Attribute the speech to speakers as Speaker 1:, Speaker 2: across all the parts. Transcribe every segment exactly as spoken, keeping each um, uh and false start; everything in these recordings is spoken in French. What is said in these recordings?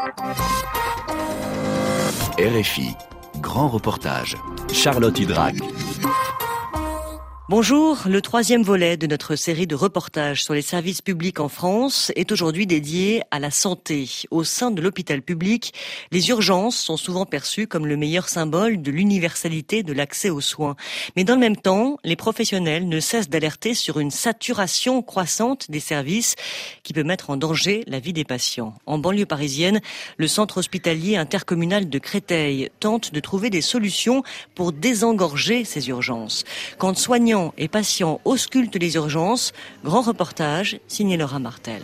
Speaker 1: R F I, grand reportage. Charlotte Hydrac.
Speaker 2: Bonjour, le troisième volet de notre série de reportages sur les services publics en France est aujourd'hui dédié à la santé. Au sein de l'hôpital public, les urgences sont souvent perçues comme le meilleur symbole de l'universalité de l'accès aux soins. Mais dans le même temps, les professionnels ne cessent d'alerter sur une saturation croissante des services qui peut mettre en danger la vie des patients. En banlieue parisienne, le centre hospitalier intercommunal de Créteil tente de trouver des solutions pour désengorger ces urgences. Quand soignants et patients auscultent les urgences, grand reportage signé Laura Martel.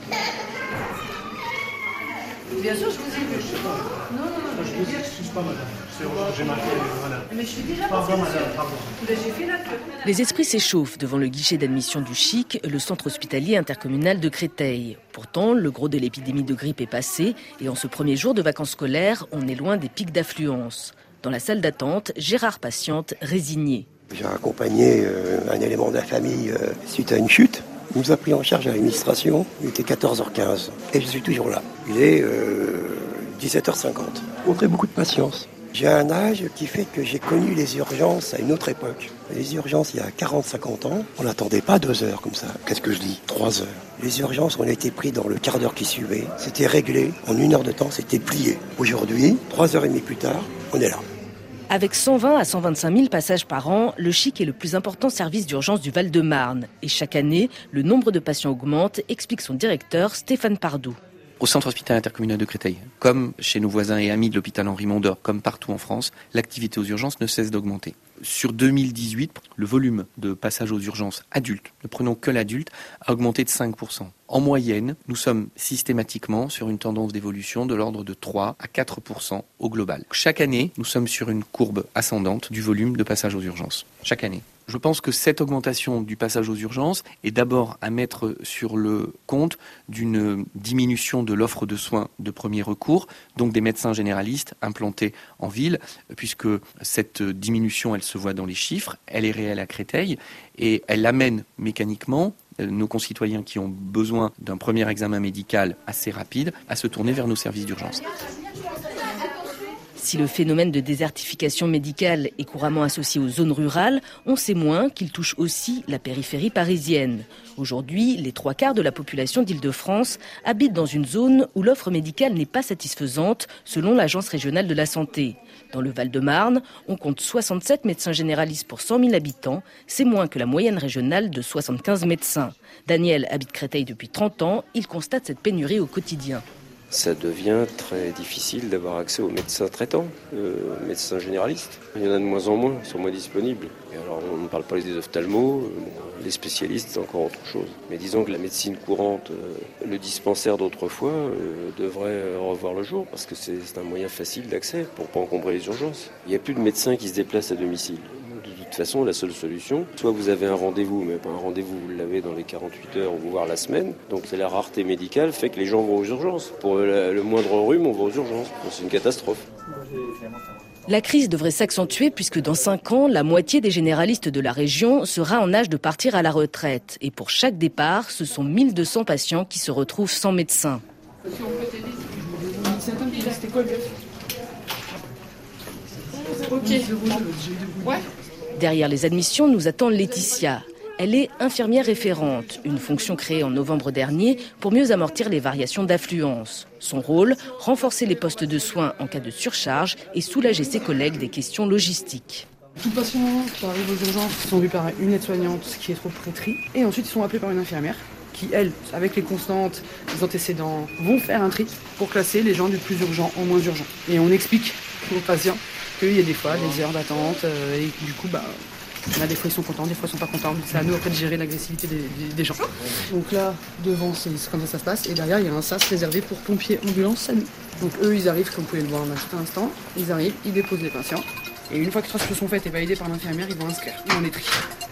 Speaker 3: Bien sûr, je vous ai vu. Non, non, non, je vous dis, je suis pas madame. J'ai marqué, voilà. Mais je suis déjà passée, monsieur. J'ai fait la queue.
Speaker 4: Les esprits s'échauffent devant le guichet d'admission du C H I C, le centre hospitalier intercommunal de Créteil. Pourtant, le gros de l'épidémie de grippe est passé et en ce premier jour de vacances scolaires, on est loin des pics d'affluence. Dans la salle d'attente, Gérard patiente, résigné.
Speaker 5: J'ai accompagné euh, un élément de la famille euh, suite à une chute. Il nous a pris en charge à l'administration. Il était quatorze heures quinze et je suis toujours là. Il est euh, dix-sept heures cinquante. Montrez beaucoup de patience. J'ai un âge qui fait que j'ai connu les urgences à une autre époque. Les urgences, il y a quarante à cinquante ans, on n'attendait pas deux heures comme ça. Qu'est-ce que je dis ? Trois heures. Les urgences, on a été pris dans le quart d'heure qui suivait. C'était réglé. En une heure de temps, c'était plié. Aujourd'hui, trois heures et demie plus tard, on est là.
Speaker 4: Avec cent vingt à cent vingt-cinq mille passages par an, le C H I C est le plus important service d'urgence du Val-de-Marne. Et chaque année, le nombre de patients augmente, explique son directeur Stéphane Pardou.
Speaker 6: Au centre hospitalier intercommunal de Créteil, comme chez nos voisins et amis de l'hôpital Henri Mondor, comme partout en France, l'activité aux urgences ne cesse d'augmenter. Sur deux mille dix-huit, le volume de passages aux urgences adultes, ne prenons que l'adulte, a augmenté de cinq pour cent. En moyenne, nous sommes systématiquement sur une tendance d'évolution de l'ordre de trois à quatre pour cent au global. Chaque année, nous sommes sur une courbe ascendante du volume de passages aux urgences. Chaque année. Je pense que cette augmentation du passage aux urgences est d'abord à mettre sur le compte d'une diminution de l'offre de soins de premier recours, donc des médecins généralistes implantés en ville, puisque cette diminution, elle se voit dans les chiffres, elle est réelle à Créteil et elle amène mécaniquement nos concitoyens qui ont besoin d'un premier examen médical assez rapide à se tourner vers nos services d'urgence.
Speaker 4: Si le phénomène de désertification médicale est couramment associé aux zones rurales, on sait moins qu'il touche aussi la périphérie parisienne. Aujourd'hui, les trois quarts de la population d'Île-de-France habitent dans une zone où l'offre médicale n'est pas satisfaisante, selon l'Agence régionale de la santé. Dans le Val-de-Marne, on compte soixante-sept médecins généralistes pour cent mille habitants. C'est moins que la moyenne régionale de soixante-quinze médecins. Daniel habite Créteil depuis trente ans. Il constate cette pénurie au quotidien.
Speaker 7: Ça devient très difficile d'avoir accès aux médecins traitants, euh, médecins généralistes. Il y en a de moins en moins, ils sont moins disponibles. Et alors on ne parle pas des ophtalmos, euh, les spécialistes, c'est encore autre chose. Mais disons que la médecine courante, euh, le dispensaire d'autrefois, euh, devrait revoir le jour, parce que c'est, c'est un moyen facile d'accès pour ne pas encombrer les urgences. Il n'y a plus de médecins qui se déplacent à domicile. De toute façon, la seule solution, soit vous avez un rendez-vous, mais un rendez-vous, vous l'avez dans les quarante-huit heures ou voire la semaine. Donc c'est la rareté médicale fait que les gens vont aux urgences. Pour le, le moindre rhume, on va aux urgences. Donc, c'est une catastrophe.
Speaker 4: La crise devrait s'accentuer puisque dans cinq ans, la moitié des généralistes de la région sera en âge de partir à la retraite. Et pour chaque départ, ce sont mille deux cents patients qui se retrouvent sans médecin.
Speaker 3: Ok. Ouais.
Speaker 4: Derrière les admissions, nous attend Laetitia. Elle est infirmière référente, une fonction créée en novembre dernier pour mieux amortir les variations d'affluence. Son rôle, renforcer les postes de soins en cas de surcharge et soulager ses collègues des questions logistiques.
Speaker 8: Tout patient qui arrive aux urgences sont vus par une aide-soignante qui est trop prêtrie et ensuite ils sont appelés par une infirmière qui, elle, avec les constantes, les antécédents, vont faire un tri pour classer les gens du plus urgent au moins urgent. Et on explique aux patients qu'il y a des fois des heures d'attente euh, et du coup, bah, on a des fois ils sont contents, des fois ils sont pas contents. C'est à nous après de gérer l'agressivité des, des, des gens. Donc là, devant, c'est comme ça ça se passe. Et derrière, il y a un sas réservé pour pompiers, ambulance, SAMU. Donc eux, ils arrivent, comme vous pouvez le voir à l'instant, ils arrivent, ils déposent les patients. Et une fois que les transfusions sont faites et validées par l'infirmière, ils vont inscrire dans les tri.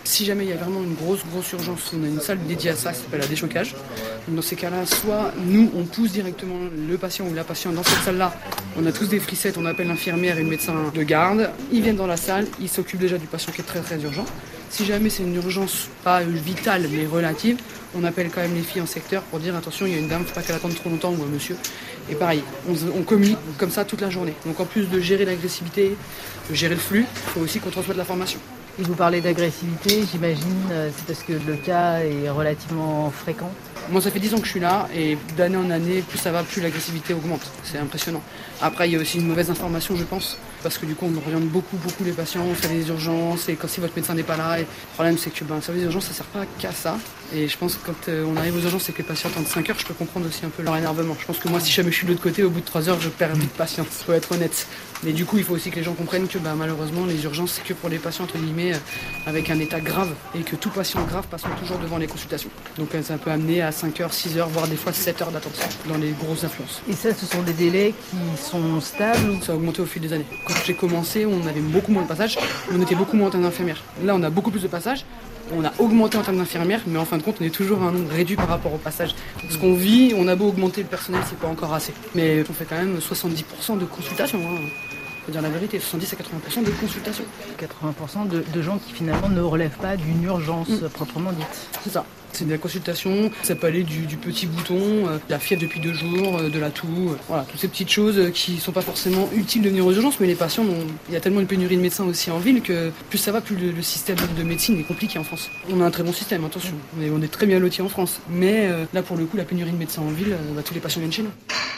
Speaker 8: Si jamais il y a vraiment une grosse, grosse urgence, on a une salle dédiée à ça, qui s'appelle la déchocage. Donc dans ces cas-là, soit nous, on pousse directement le patient ou la patiente dans cette salle-là. On a tous des frissettes, on appelle l'infirmière et le médecin de garde. Ils viennent dans la salle, ils s'occupent déjà du patient qui est très, très urgent. Si jamais c'est une urgence, pas vitale, mais relative, on appelle quand même les filles en secteur pour dire attention, il y a une dame, il ne faut pas qu'elle attende trop longtemps, ou un monsieur. Et pareil, on, on communique comme ça toute la journée. Donc en plus de gérer l'agressivité, de gérer le flux, il faut aussi qu'on transmette l'information.
Speaker 9: Et vous parlez d'agressivité, j'imagine, c'est parce que le cas est relativement fréquent.
Speaker 8: Moi, ça fait dix ans que je suis là, et d'année en année, plus ça va, plus l'agressivité augmente. C'est impressionnant. Après, il y a aussi une mauvaise information, je pense, parce que du coup, on oriente beaucoup, beaucoup les patients, on fait des urgences, et quand si votre médecin n'est pas là, et le problème, c'est que ben, le service d'urgence, ça ne sert pas qu'à ça. Et je pense que quand euh, on arrive aux urgences et que les patients attendent cinq heures, je peux comprendre aussi un peu leur énervement. Je pense que moi, si jamais je suis de l'autre côté, au bout de trois heures, je perds vite patience, faut être honnête. Mais du coup, il faut aussi que les gens comprennent que bah, malheureusement, les urgences, c'est que pour les patients, entre guillemets, euh, avec un état grave, et que tout patient grave passe toujours devant les consultations. Donc euh, ça peut amener à cinq heures, six heures, voire des fois sept heures d'attente dans les grosses influences.
Speaker 9: Et ça, ce sont des délais qui sont stables ou...
Speaker 8: Ça a augmenté au fil des années. Quand j'ai commencé, on avait beaucoup moins de passages, on était beaucoup moins en termes d'infirmières. Là, on a beaucoup plus de passages. On a augmenté en termes d'infirmières, mais en fin de compte, on est toujours à un nombre réduit par rapport au passage. Ce qu'on vit, on a beau augmenter le personnel, c'est pas encore assez. Mais on fait quand même soixante-dix pour cent de consultations. Hein. Faut dire la vérité, soixante-dix à quatre-vingts pour cent de consultations.
Speaker 9: quatre-vingts pour cent de, de gens qui finalement ne relèvent pas d'une urgence mmh. proprement dite.
Speaker 8: C'est ça. C'est de la consultation, ça peut aller du, du petit bouton, euh, de la fièvre depuis deux jours, euh, de la toux, euh, voilà, toutes ces petites choses euh, qui sont pas forcément utiles de venir aux urgences, mais les patients, ont, il y a tellement une pénurie de médecins aussi en ville que plus ça va, plus le, le système de médecine est compliqué en France. On a un très bon système, attention, on est, on est très bien lotis en France, mais euh, là pour le coup, la pénurie de médecins en ville, euh, bah, tous les patients viennent chez nous.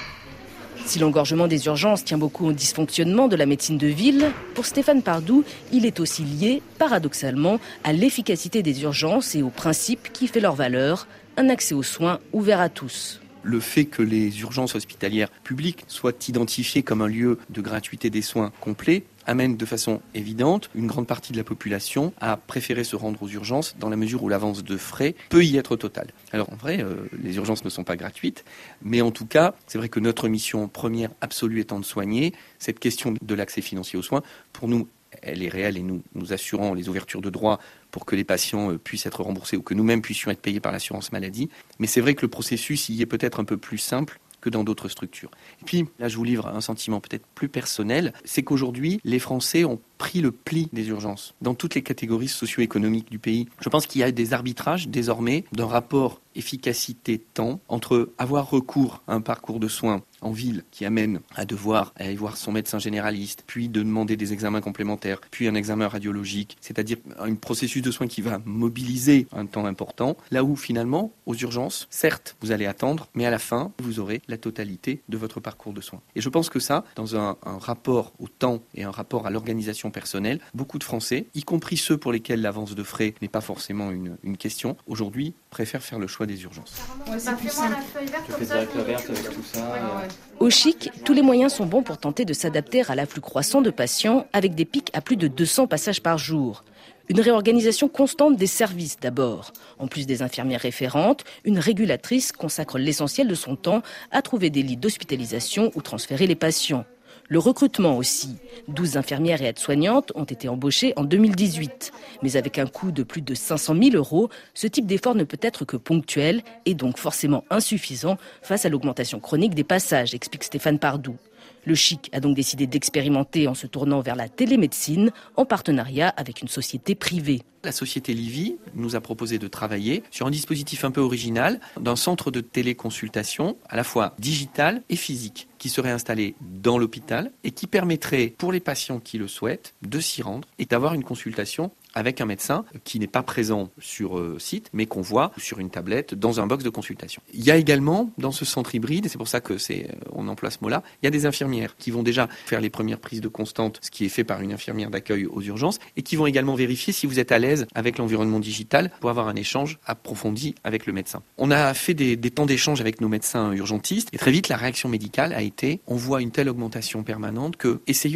Speaker 4: Si l'engorgement des urgences tient beaucoup au dysfonctionnement de la médecine de ville, pour Stéphane Pardoux, il est aussi lié, paradoxalement, à l'efficacité des urgences et au principe qui fait leur valeur, un accès aux soins ouvert à tous.
Speaker 6: Le fait que les urgences hospitalières publiques soient identifiées comme un lieu de gratuité des soins complets amène de façon évidente une grande partie de la population à préférer se rendre aux urgences dans la mesure où l'avance de frais peut y être totale. Alors en vrai, euh, les urgences ne sont pas gratuites, mais en tout cas, c'est vrai que notre mission première absolue étant de soigner, cette question de l'accès financier aux soins, pour nous, elle est réelle et nous, nous assurons les ouvertures de droits pour que les patients puissent être remboursés ou que nous-mêmes puissions être payés par l'assurance maladie. Mais c'est vrai que le processus y est peut-être un peu plus simple que dans d'autres structures. Et puis, là, je vous livre un sentiment peut-être plus personnel, c'est qu'aujourd'hui, les Français ont pris le pli des urgences dans toutes les catégories socio-économiques du pays. Je pense qu'il y a des arbitrages désormais d'un rapport efficacité-temps entre avoir recours à un parcours de soins en ville qui amène à devoir aller voir son médecin généraliste, puis de demander des examens complémentaires, puis un examen radiologique, c'est-à-dire un processus de soins qui va mobiliser un temps important, là où finalement, aux urgences, certes, vous allez attendre, mais à la fin, vous aurez la totalité de votre parcours de soins. Et je pense que ça, dans un, un rapport au temps et un rapport à l'organisation personnelle, beaucoup de Français, y compris ceux pour lesquels l'avance de frais n'est pas forcément une, une question, aujourd'hui préfèrent faire le choix des urgences.
Speaker 10: Ouais, c'est plus simple. Je fais direct la verte avec tout ça. Ouais, ouais.
Speaker 4: Au Chic, tous les moyens sont bons pour tenter de s'adapter à l'afflux croissant de patients avec des pics à plus de deux cents passages par jour. Une réorganisation constante des services d'abord. En plus des infirmières référentes, une régulatrice consacre l'essentiel de son temps à trouver des lits d'hospitalisation ou transférer les patients. Le recrutement aussi. douze infirmières et aides-soignantes ont été embauchées en deux mille dix-huit. Mais avec un coût de plus de cinq cent mille euros, ce type d'effort ne peut être que ponctuel et donc forcément insuffisant face à l'augmentation chronique des passages, explique Stéphane Pardoux. Le Chic a donc décidé d'expérimenter en se tournant vers la télémédecine en partenariat avec une société privée.
Speaker 6: La société Livy nous a proposé de travailler sur un dispositif un peu original d'un centre de téléconsultation à la fois digital et physique qui serait installé dans l'hôpital et qui permettrait pour les patients qui le souhaitent de s'y rendre et d'avoir une consultation avec un médecin qui n'est pas présent sur euh, site, mais qu'on voit sur une tablette dans un box de consultation. Il y a également, dans ce centre hybride, et c'est pour ça que c'est, on emploie ce mot-là, il y a des infirmières qui vont déjà faire les premières prises de constante, ce qui est fait par une infirmière d'accueil aux urgences, et qui vont également vérifier si vous êtes à l'aise avec l'environnement digital pour avoir un échange approfondi avec le médecin. On a fait des, des temps d'échange avec nos médecins urgentistes, et très vite, la réaction médicale a été, on voit une telle augmentation permanente que, essayons.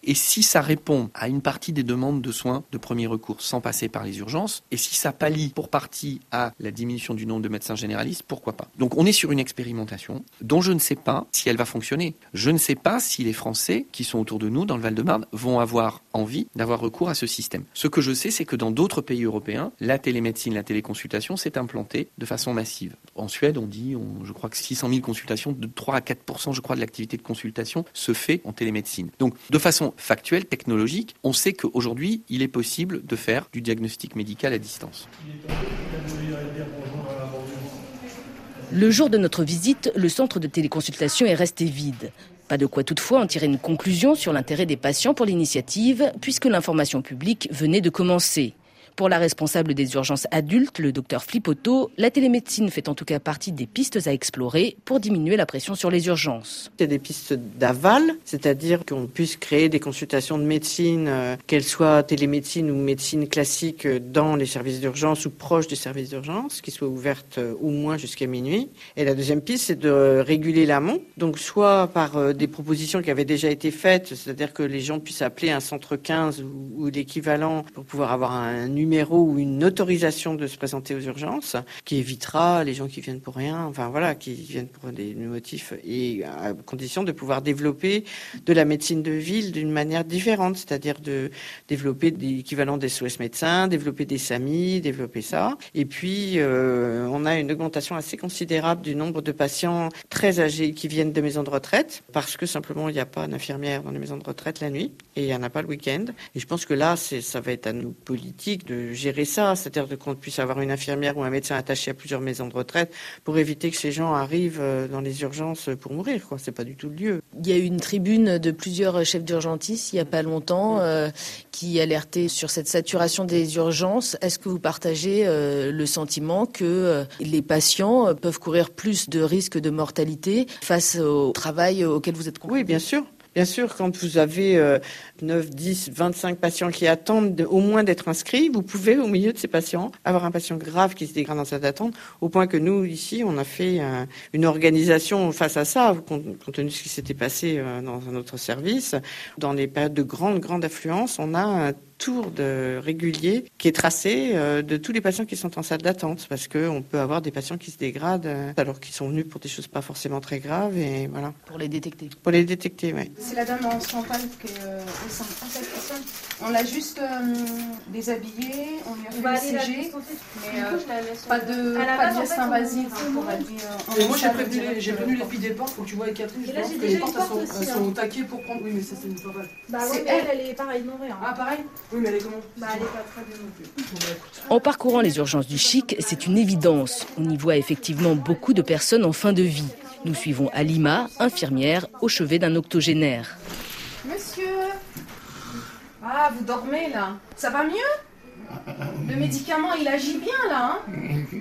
Speaker 6: Et si ça répond à une partie des demandes de soins de premier recours sans passer par les urgences, et si ça pallie pour partie à la diminution du nombre de médecins généralistes, pourquoi pas? Donc on est sur une expérimentation dont je ne sais pas si elle va fonctionner. Je ne sais pas si les Français qui sont autour de nous, dans le Val-de-Marne, vont avoir envie d'avoir recours à ce système. Ce que je sais, c'est que dans d'autres pays européens, la télémédecine, la téléconsultation s'est implantée de façon massive. En Suède, on dit, on, je crois que six cent mille consultations, de trois à quatre pour cent, je crois, de l'activité de consultation se fait en télémédecine. Donc, de façon factuelle, technologique, on sait qu'aujourd'hui, il est possible de faire du diagnostic médical à distance.
Speaker 4: Le jour de notre visite, le centre de téléconsultation est resté vide. Pas de quoi toutefois en tirer une conclusion sur l'intérêt des patients pour l'initiative, puisque l'information publique venait de commencer. Pour la responsable des urgences adultes, le docteur Flipotto, la télémédecine fait en tout cas partie des pistes à explorer pour diminuer la pression sur les urgences.
Speaker 11: C'est des pistes d'aval, c'est-à-dire qu'on puisse créer des consultations de médecine, euh, qu'elles soient télémédecine ou médecine classique, euh, dans les services d'urgence ou proches des services d'urgence, qui soient ouvertes euh, au moins jusqu'à minuit. Et la deuxième piste, c'est de euh, réguler l'amont, donc soit par euh, des propositions qui avaient déjà été faites, c'est-à-dire que les gens puissent appeler un centre quinze ou, ou l'équivalent pour pouvoir avoir un numéro ou une autorisation de se présenter aux urgences, qui évitera les gens qui viennent pour rien, enfin voilà, qui viennent pour des motifs, et à condition de pouvoir développer de la médecine de ville d'une manière différente, c'est-à-dire de développer des équivalents des S O S médecins, développer des S A M I, développer ça. Et puis, euh, on a une augmentation assez considérable du nombre de patients très âgés qui viennent de maisons de retraite, parce que simplement, il n'y a pas d'infirmière dans les maisons de retraite la nuit, et il n'y en a pas le week-end. Et je pense que là, c'est, ça va être à nous politiques de gérer ça, c'est-à-dire qu'on puisse avoir une infirmière ou un médecin attaché à plusieurs maisons de retraite pour éviter que ces gens arrivent dans les urgences pour mourir, quoi. C'est pas du tout le lieu.
Speaker 4: Il y a eu une tribune de plusieurs chefs d'urgentistes il y a pas longtemps euh, qui alertaient sur cette saturation des urgences. Est-ce que vous partagez euh, le sentiment que euh, les patients peuvent courir plus de risques de mortalité face au travail auquel vous êtes confrontés?
Speaker 11: Oui, bien sûr. Bien sûr, quand vous avez euh, neuf, dix, vingt-cinq patients qui attendent de, au moins d'être inscrits, vous pouvez, au milieu de ces patients, avoir un patient grave qui se dégrade en salle d'attente, au point que nous, ici, on a fait euh, une organisation face à ça, compte, compte tenu de ce qui s'était passé euh, dans un autre service. Dans les périodes de grande, grande affluence, on a un tour de régulier qui est tracé euh, de tous les patients qui sont en salle d'attente, parce qu'on peut avoir des patients qui se dégradent euh, alors qu'ils sont venus pour des choses pas forcément très graves, et voilà.
Speaker 4: Pour les détecter.
Speaker 11: Pour les détecter, oui.
Speaker 10: C'est la dame en frontale qui est euh, au sein. On l'a juste euh, déshabillée, on lui a fait le C G, mais euh, pas de, pas de geste invasif.
Speaker 8: Et moi j'ai prévenu, les, j'ai prévenu les filles des portes, faut que tu vois avec Catherine, je pense que les portes elles sont, elles sont au taquet pour prendre. Oui, mais ça c'est une fois pas.
Speaker 10: Bah ouais, mais elle, elle est pareil, non rien.
Speaker 8: Ah pareil? Oui, mais elle est comment?
Speaker 10: Bah elle est pas très bien non plus.
Speaker 4: En parcourant les urgences du Chic, c'est une évidence. On y voit effectivement beaucoup de personnes en fin de vie. Nous suivons Alima, infirmière, au chevet d'un octogénaire.
Speaker 10: Monsieur! Ah, vous dormez là? Ça va mieux? Le médicament, il agit bien là, hein?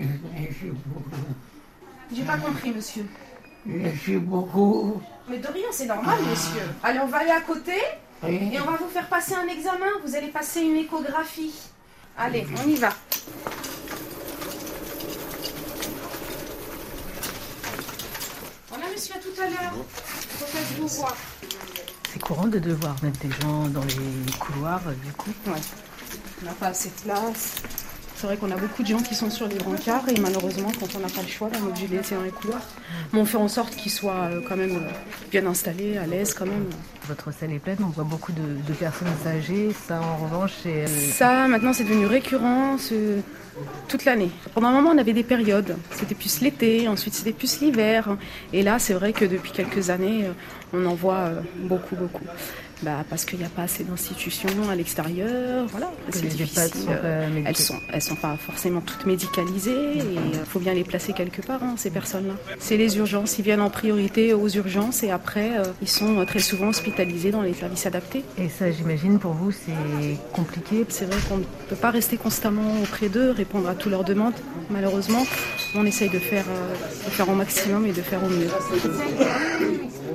Speaker 10: J'ai pas compris, monsieur.
Speaker 12: Merci beaucoup.
Speaker 10: Mais de rien, c'est normal, monsieur. Allez, on va aller à côté et on va vous faire passer un examen. Vous allez passer une échographie. Allez, on y va. Voilà, monsieur, à tout à l'heure. Faut que je vous voie.
Speaker 9: C'est courant de devoir mettre des gens dans les couloirs, du coup.
Speaker 10: Ouais. On n'a pas assez de place. C'est vrai qu'on a beaucoup de gens qui sont sur les brancards et malheureusement, quand on n'a pas le choix, on est obligé de les laisser dans les couloirs. Mais on fait en sorte qu'ils soient quand même bien installés, à l'aise quand même.
Speaker 9: Votre salle est pleine, on voit beaucoup de, de personnes âgées. Ça, en revanche, c'est...
Speaker 10: Ça, maintenant, c'est devenu récurrent ce... toute l'année. Pendant un moment, on avait des périodes. C'était plus l'été, ensuite c'était plus l'hiver. Et là, c'est vrai que depuis quelques années, on en voit beaucoup, beaucoup. Bah, parce qu'il n'y a pas assez d'institutions à l'extérieur, voilà. C'est difficile. Euh, elles sont, elles sont pas forcément toutes médicalisées et il faut bien les placer quelque part, hein, ces personnes-là. C'est les urgences, ils viennent en priorité aux urgences et après, euh, ils sont très souvent hospitalisés dans les services adaptés.
Speaker 9: Et ça, j'imagine, pour vous, c'est compliqué.
Speaker 10: C'est vrai qu'on ne peut pas rester constamment auprès d'eux, répondre à toutes leurs demandes. Malheureusement, on essaye de faire, euh, de faire au maximum et de faire au mieux.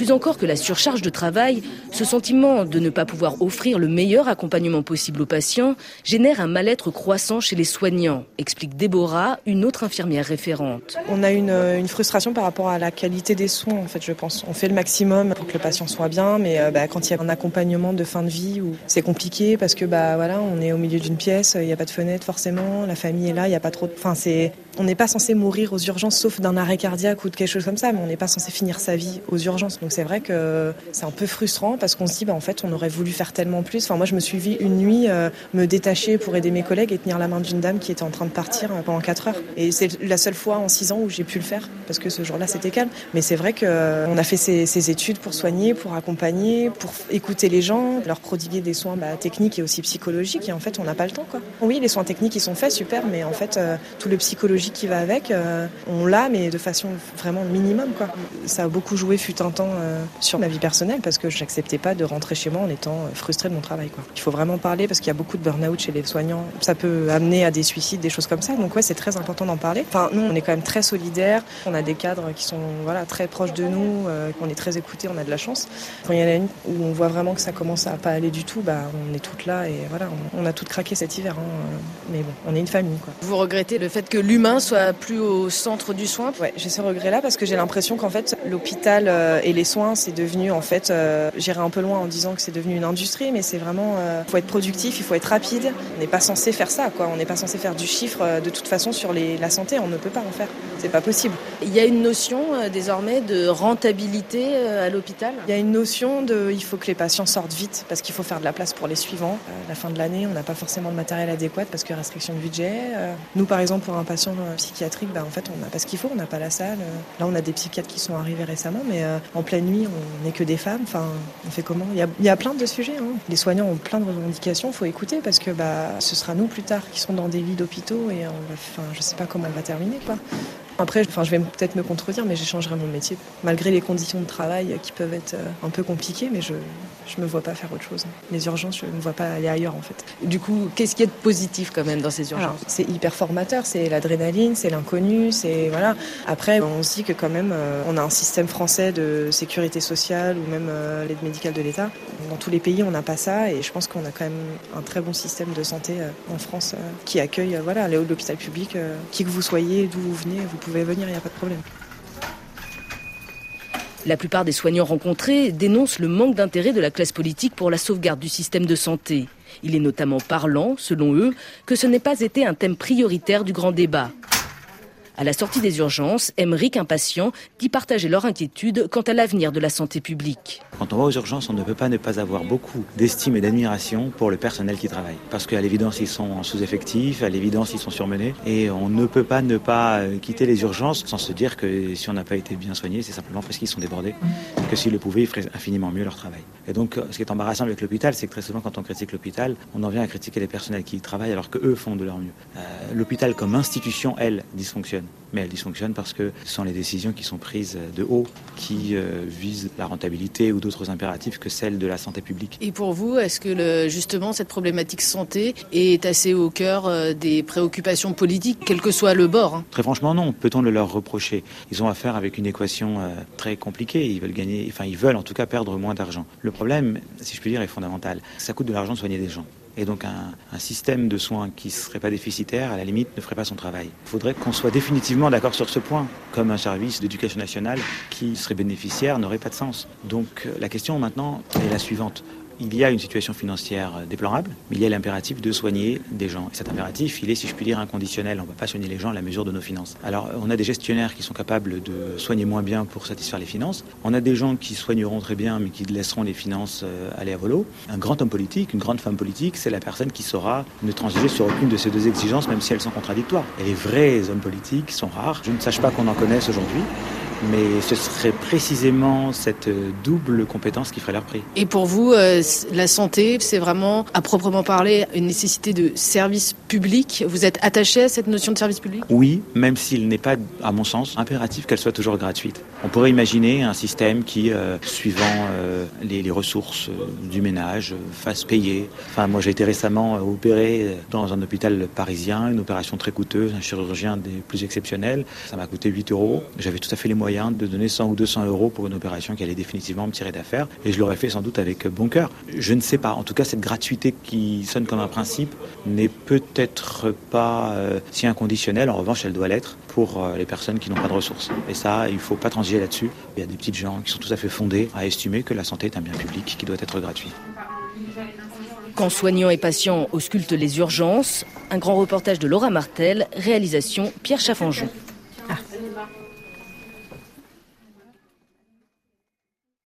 Speaker 4: Plus encore que la surcharge de travail, ce sentiment de ne pas pouvoir offrir le meilleur accompagnement possible aux patients génère un mal-être croissant chez les soignants, explique Déborah, une autre infirmière référente.
Speaker 13: On a une, une frustration par rapport à la qualité des soins, en fait, je pense. On fait le maximum pour que le patient soit bien, mais euh, bah, quand il y a un accompagnement de fin de vie, où c'est compliqué parce que bah voilà, on est au milieu d'une pièce, il n'y a pas de fenêtre forcément, la famille est là, il n'y a pas trop de... Enfin, c'est... On n'est pas censé mourir aux urgences sauf d'un arrêt cardiaque ou de quelque chose comme ça, mais on n'est pas censé finir sa vie aux urgences. Donc c'est vrai que c'est un peu frustrant parce qu'on se dit bah en fait on aurait voulu faire tellement plus. Enfin moi je me suis vue une nuit euh, me détacher pour aider mes collègues et tenir la main d'une dame qui était en train de partir pendant quatre heures. Et c'est la seule fois en six ans où j'ai pu le faire parce que ce jour-là c'était calme. Mais c'est vrai que euh, on a fait ces, ces études pour soigner, pour accompagner, pour écouter les gens, leur prodiguer des soins bah, techniques et aussi psychologiques. Et en fait on n'a pas le temps quoi. Oui les soins techniques ils sont faits super, mais en fait euh, tout le psychologique qui va avec, euh, on l'a, mais de façon vraiment minimum, quoi. Ça a beaucoup joué, fut un temps, euh, sur ma vie personnelle, parce que j'acceptais pas de rentrer chez moi en étant frustrée de mon travail, quoi. Il faut vraiment parler, parce qu'il y a beaucoup de burn-out chez les soignants. Ça peut amener à des suicides, des choses comme ça. Donc ouais, c'est très important d'en parler. Enfin, nous, on est quand même très solidaires. On a des cadres qui sont, voilà, très proches de nous. Euh, on est très écoutés, on a de la chance. Quand il y en a une où on voit vraiment que ça commence à pas aller du tout, bah, on est toutes là et voilà, on, on a toutes craqué cet hiver, hein. Mais bon, on est une famille, quoi.
Speaker 4: Vous regrettez le fait que l'humain soit plus au centre du soin?
Speaker 13: Ouais, j'ai ce regret-là parce que j'ai l'impression qu'en fait l'hôpital euh, et les soins c'est devenu en fait, euh, j'irai un peu loin en disant que c'est devenu une industrie, mais c'est vraiment, il euh, faut être productif, il faut être rapide. On n'est pas censé faire ça, quoi. On n'est pas censé faire du chiffre euh, de toute façon sur les, la santé, on ne peut pas en faire. C'est pas possible.
Speaker 4: Il y a une notion euh, désormais de rentabilité euh, à l'hôpital.
Speaker 13: Il y a une notion de, il faut que les patients sortent vite parce qu'il faut faire de la place pour les suivants. Euh, la fin de l'année, on n'a pas forcément le matériel adéquat parce que restriction de budget. Euh, nous par exemple pour un patient euh, psychiatrique, bah, en fait on n'a pas ce qu'il faut, on n'a pas la salle. Là on a des psychiatres qui sont arrivés récemment, mais euh, en pleine nuit on n'est que des femmes. Enfin, on fait comment? Il y a, il y a plein de sujets. Hein. Les soignants ont plein de revendications, il faut écouter parce que bah, ce sera nous plus tard qui serons dans des lits d'hôpitaux et on va, enfin, je sais pas comment on va terminer, quoi. Après, enfin, je vais peut-être me contredire, mais j'échangerai mon métier. Malgré les conditions de travail qui peuvent être un peu compliquées, mais je je me vois pas faire autre chose. Les urgences, je ne me vois pas aller ailleurs, en fait.
Speaker 4: Du coup, qu'est-ce qu'il y a de positif quand même dans ces urgences?
Speaker 13: Alors, c'est hyper formateur, c'est l'adrénaline, c'est l'inconnu, c'est voilà. Après, on se dit que quand même, euh, on a un système français de sécurité sociale ou même euh, l'aide médicale de l'État. Dans tous les pays, on n'a pas ça, et je pense qu'on a quand même un très bon système de santé euh, en France euh, qui accueille, euh, voilà, l'hôpital public, euh, qui que vous soyez, d'où vous venez, vous Vous pouvez venir, il n'y a pas de problème.
Speaker 4: La plupart des soignants rencontrés dénoncent le manque d'intérêt de la classe politique pour la sauvegarde du système de santé. Il est notamment parlant, selon eux, que ce n'ait pas été un thème prioritaire du grand débat. À la sortie des urgences, Aymeric, un patient, dit partager leur inquiétude quant à l'avenir de la santé publique.
Speaker 14: Quand on va aux urgences, on ne peut pas ne pas avoir beaucoup d'estime et d'admiration pour le personnel qui travaille. Parce qu'à l'évidence, ils sont en sous-effectif, à l'évidence, ils sont surmenés. Et on ne peut pas ne pas quitter les urgences sans se dire que si on n'a pas été bien soigné, c'est simplement parce qu'ils sont débordés. Que s'ils le pouvaient, ils feraient infiniment mieux leur travail. Et donc, ce qui est embarrassant avec l'hôpital, c'est que très souvent, quand on critique l'hôpital, on en vient à critiquer les personnels qui y travaillent alors qu'eux font de leur mieux. Euh, l'hôpital comme institution, elle, dysfonctionne. Mais elle dysfonctionne parce que ce sont les décisions qui sont prises de haut qui euh, visent la rentabilité ou d'autres impératifs que celles de la santé publique.
Speaker 4: Et pour vous, est-ce que le, justement cette problématique santé est assez au cœur euh, des préoccupations politiques, quel que soit le bord, hein?
Speaker 14: Très franchement, non. Peut-on le leur reprocher? Ils ont affaire avec une équation euh, très compliquée. Ils veulent gagner, enfin ils veulent en tout cas perdre moins d'argent. Le problème, si je puis dire, est fondamental. Ça coûte de l'argent de soigner des gens. Et donc un, un système de soins qui ne serait pas déficitaire, à la limite, ne ferait pas son travail. Il faudrait qu'on soit définitivement d'accord sur ce point, comme un service d'éducation nationale qui serait bénéficiaire n'aurait pas de sens. Donc la question maintenant est la suivante. Il y a une situation financière déplorable, mais il y a l'impératif de soigner des gens. Et cet impératif, il est, si je puis dire, inconditionnel. On ne va pas soigner les gens à la mesure de nos finances. Alors, on a des gestionnaires qui sont capables de soigner moins bien pour satisfaire les finances. On a des gens qui soigneront très bien, mais qui laisseront les finances aller à volo. Un grand homme politique, une grande femme politique, c'est la personne qui saura ne transiger sur aucune de ces deux exigences, même si elles sont contradictoires. Et les vrais hommes politiques sont rares. Je ne sache pas qu'on en connaisse aujourd'hui. Mais ce serait précisément cette double compétence qui ferait leur prix.
Speaker 4: Et pour vous, euh, la santé, c'est vraiment, à proprement parler, une nécessité de service public. Vous êtes attaché à cette notion de service public?
Speaker 14: Oui, même s'il n'est pas, à mon sens, impératif qu'elle soit toujours gratuite. On pourrait imaginer un système qui, euh, suivant euh, les, les ressources euh, du ménage, fasse payer. Enfin, moi, j'ai été récemment opéré dans un hôpital parisien, une opération très coûteuse, un chirurgien des plus exceptionnels. Ça m'a coûté huit euros. J'avais tout à fait les moyens de donner cent ou deux cents euros pour une opération qui allait définitivement me tirer d'affaire. Et je l'aurais fait sans doute avec bon cœur. Je ne sais pas. En tout cas, cette gratuité qui sonne comme un principe n'est peut-être pas euh, si inconditionnelle. En revanche, elle doit l'être pour euh, les personnes qui n'ont pas de ressources. Et ça, il ne faut pas transiger là-dessus. Il y a des petites gens qui sont tout à fait fondés à estimer que la santé est un bien public qui doit être gratuit.
Speaker 4: Quand soignants et patients auscultent les urgences, un grand reportage de Laura Martel, réalisation Pierre Chaffanjon.